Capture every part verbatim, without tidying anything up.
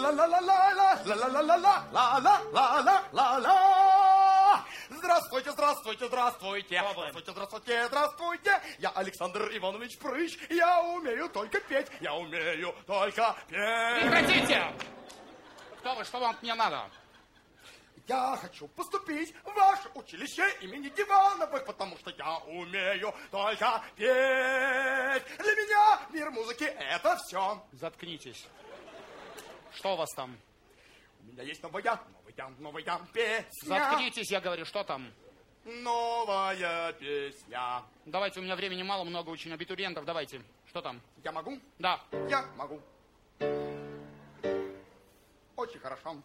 Ла-ла-ла-ла-ла-ла-ла-ла-ла-ла-ла-ла. Здравствуйте, здравствуйте, здравствуйте. Здравствуйте, здравствуйте, здравствуйте. Я Александр Иванович Прыщ. Я умею только петь. Я умею только петь. Прекратите! Кто вы? Что вам от меня надо? Я хочу поступить в ваше училище имени Дивановых, потому что я умею только петь. Для меня мир музыки — это все. Заткнитесь. Что у вас там? У меня есть новая, новая, новая песня. Заткнитесь, я говорю, что там? Новая песня. Давайте, у меня времени мало, много очень абитуриентов, давайте. Что там? Я могу? Да. Я могу. Очень хорошо.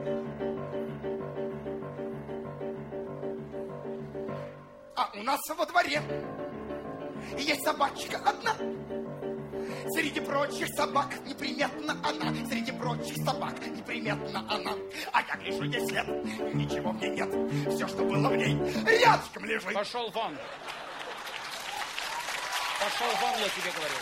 А у нас во дворе есть собачка одна. Среди прочих собак неприметна она. Среди прочих собак неприметна она. А я гляжу, ей след, ничего в ней нет. Все, что было в ней, рядышком лежит. Пошел вон. Пошел вон, я тебе говорю.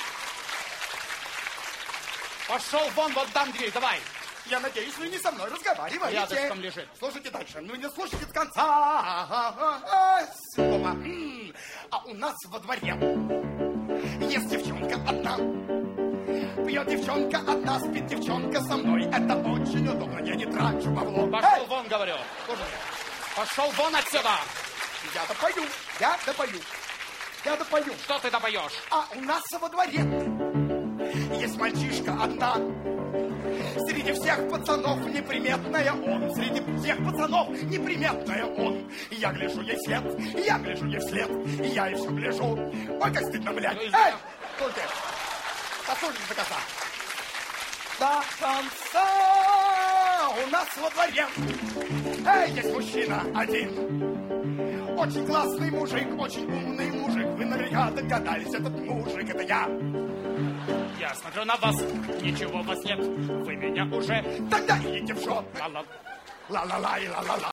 Пошел вон, вот там дверь, давай. Я надеюсь, вы не со мной разговариваете. Рядышком лежит. Слушайте дальше. Ну не слушайте до конца слова. А у нас во дворе есть девчонка одна. Пьет девчонка одна, спит девчонка со мной. Это очень удобно, я не трачу бабло. Пошел вон, говорю. Слушай, пошел вон отсюда. Я допою, я допою. Я допою. Что ты допоешь? А у нас во дворе есть мальчишка одна. Среди всех пацанов неприметная он. Среди всех пацанов неприметная он. И я гляжу ей вслед, и я гляжу ей вслед, и я ей все гляжу. Ой, как стыдно, блядь. Эй, слушайте, послушайте до конца. До конца у нас во дворе эй, есть мужчина один. Очень классный мужик, очень умный мужик. Вы наверняка догадались, этот мужик — это я. Я смотрю на вас, ничего у вас нет, вы меня уже... Тогда идите в жопу. Ла-ла. Ла-ла-ла и ла-ла-ла.